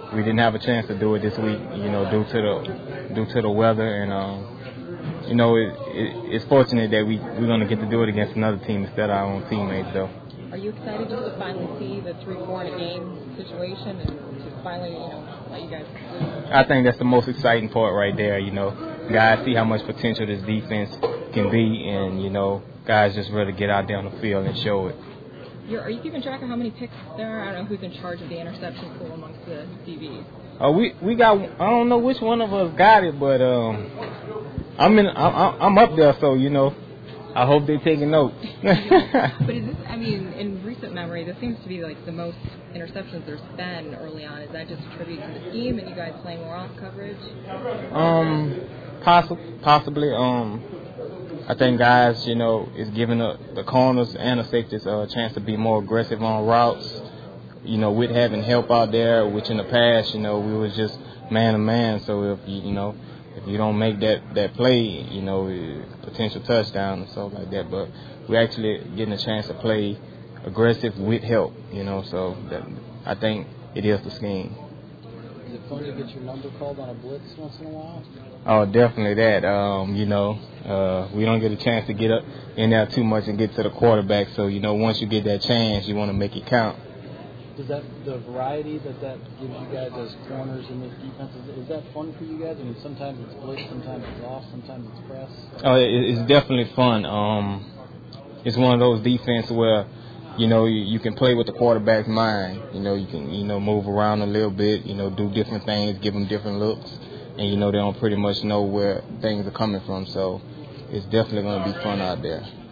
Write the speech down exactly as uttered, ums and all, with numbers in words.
we didn't have a chance to do it this week, you know, due to the due to the weather, and um, you know, it, it, it's fortunate that we we're gonna get to do it against another team instead of our own teammates, though. Are you excited just to finally see the three four in a game situation and to finally, you know, let you guys lose? I think that's the most exciting part right there. You know, guys see how much potential this defense can be, and you know, guys just really get out there on the field and show it. You're, are you keeping track of how many picks there are? I don't know who's in charge of the interception pool amongst the D Bs. Uh, we we got. I don't know which one of us got it, but um, I'm in. I'm, I'm up there, so you know, I hope they're taking note. But is this? I mean, in recent memory, this seems to be like the most interceptions there's been early on. Is that just a tribute to the scheme and you guys playing more off coverage? Um, possibly, possibly. Um, I think guys, you know, is giving the, the corners and the safeties a chance to be more aggressive on routes. You know, with having help out there, which in the past, you know, we was just man to man. So if you, you know, if you don't make that, that play, you know, potential touchdown and stuff like that. But we're actually getting a chance to play aggressive with help, you know. So that, I think it is the scheme. Is it fun to get your number called on a blitz once in a while? Oh, definitely that. Um, you know, uh, we don't get a chance to get up in there too much and get to the quarterback. So, you know, once you get that chance, you want to make it count. Does that, the variety that that gives you guys as corners in this defense, is, is that fun for you guys? I mean, sometimes it's blitz, sometimes it's off, sometimes it's press. Oh, it, it's definitely fun. Um, it's one of those defenses where, you know, you, you can play with the quarterback's mind. You know, you can, you know, move around a little bit, you know, do different things, give them different looks. And, you know, they don't pretty much know where things are coming from. So it's definitely going to be fun out there.